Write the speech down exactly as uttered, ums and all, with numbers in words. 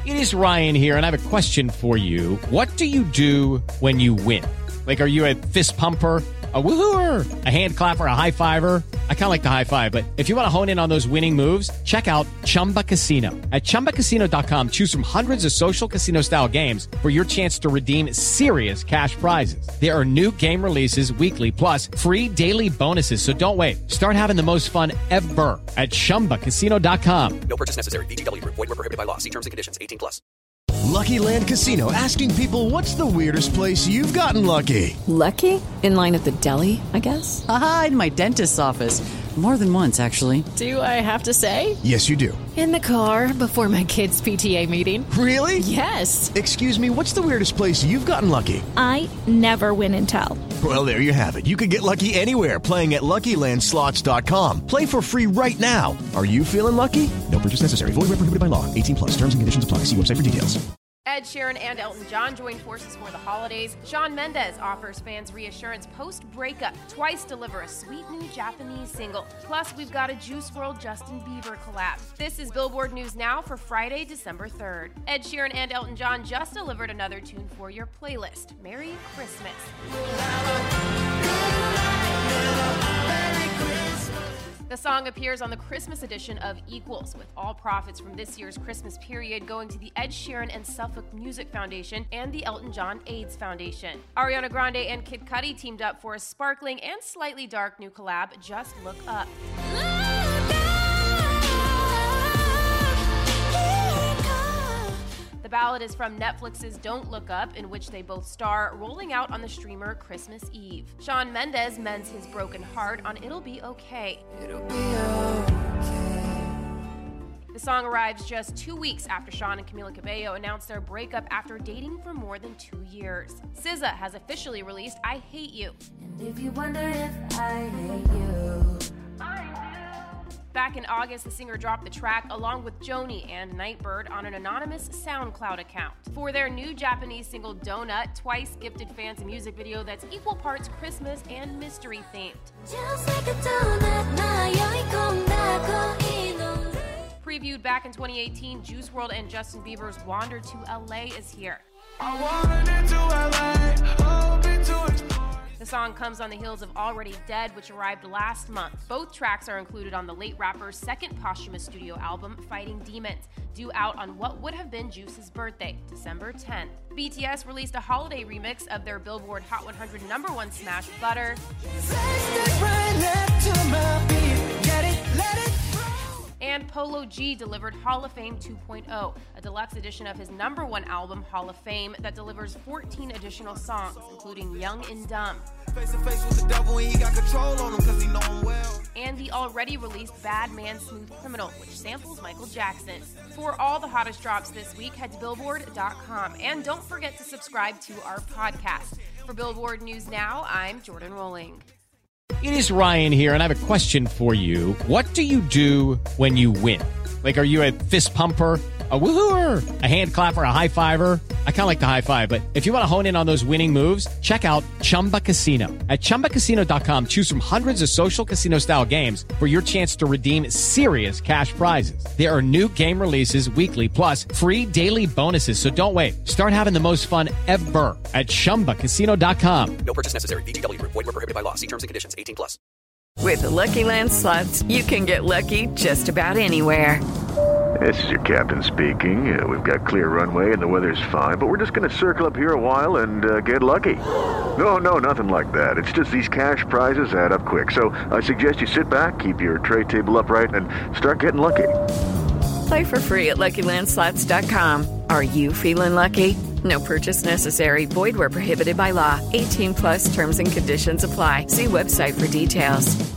It is Ryan here, and I have a question for you. What do you do when you win? Like, are you a fist pumper, a woohooer, a hand clapper, a high fiver? I kind of like the high five, but if you want to hone in on those winning moves, check out Chumba Casino. At chumba casino dot com, choose from hundreds of social casino style games for your chance to redeem serious cash prizes. There are new game releases weekly, plus free daily bonuses. So don't wait. Start having the most fun ever at chumba casino dot com. No purchase necessary. V G W Group. Void where prohibited by law. See terms and conditions. eighteen plus. Lucky Land Casino, asking people, what's the weirdest place you've gotten lucky? Lucky? In line at the deli, I guess? Aha, in my dentist's office. More than once, actually. Do I have to say? Yes, you do. In the car before my kids' P T A meeting. Really? Yes. Excuse me, what's the weirdest place you've gotten lucky? I never win and tell. Well, there you have it. You can get lucky anywhere, playing at Lucky Land Slots dot com. Play for free right now. Are you feeling lucky? No purchase necessary. Void where prohibited by law. eighteen plus. Terms and conditions apply. See website for details. Ed Sheeran and Elton John join forces for the holidays. Shawn Mendes offers fans reassurance post-breakup. Twice deliver a sweet new Japanese single. Plus, we've got a Juice world Justin Bieber collab. This is Billboard News Now for Friday, December third. Ed Sheeran and Elton John just delivered another tune for your playlist. Merry Christmas. The song appears on the Christmas edition of Equals, with all profits from this year's Christmas period going to the Ed Sheeran and Suffolk Music Foundation and the Elton John AIDS Foundation. Ariana Grande and Kid Cudi teamed up for a sparkling and slightly dark new collab, Just Look Up. The ballad is from Netflix's Don't Look Up, in which they both star, rolling out on the streamer Christmas Eve. Shawn Mendes mends his broken heart on It'll Be Okay. It'll be okay. The song arrives just two weeks after Shawn and Camila Cabello announced their breakup after dating for more than two years. S Z A has officially released I Hate You. And if you wonder if I hate you, Back in August, the singer dropped the track along with Joni and Nightbird on an anonymous SoundCloud account. For their new Japanese single Donut, Twice gifted fans a music video that's equal parts Christmas and mystery themed. just like a donut, Previewed back in twenty eighteen, Juice world and Justin Bieber's Wander to L A is here. I wanted to L A, hoping to explore. The song comes on the heels of Already Dead, which arrived last month. Both tracks are included on the late rapper's second posthumous studio album, Fighting Demons, due out on what would have been Juice's birthday, December tenth. B T S released a holiday remix of their Billboard Hot one hundred number one smash, Butter. And Polo G delivered Hall of Fame two point oh, a deluxe edition of his number one album, Hall of Fame, that delivers fourteen additional songs, including Young and Dumb. Face to face with the devil and he got control on him cause he know him well. And the already released Bad Man Smooth Criminal, which samples Michael Jackson. For all the hottest drops this week, head to billboard dot com. And don't forget to subscribe to our podcast. For Billboard News Now, I'm Jordan Rolling. It is Ryan here, and I have a question for you. What do you do when you win? Like, are you a fist pumper, a woohooer, a hand clapper, a high fiver? I kind of like the high five, but if you want to hone in on those winning moves, check out Chumba Casino. At chumba casino dot com, choose from hundreds of social casino style games for your chance to redeem serious cash prizes. There are new game releases weekly, plus free daily bonuses. So don't wait. Start having the most fun ever at chumba casino dot com. No purchase necessary. V G W Group. Void where prohibited by law. See terms and conditions. eighteen plus. With the Lucky Land Slots, you can get lucky just about anywhere. This is your captain speaking. Uh, we've got clear runway and the weather's fine, but we're just going to circle up here a while and uh, get lucky. No, no, nothing like that. It's just these cash prizes add up quick. So I suggest you sit back, keep your tray table upright, and start getting lucky. Play for free at lucky land slots dot com. Are you feeling lucky? No purchase necessary. Void where prohibited by law. eighteen plus terms and conditions apply. See website for details.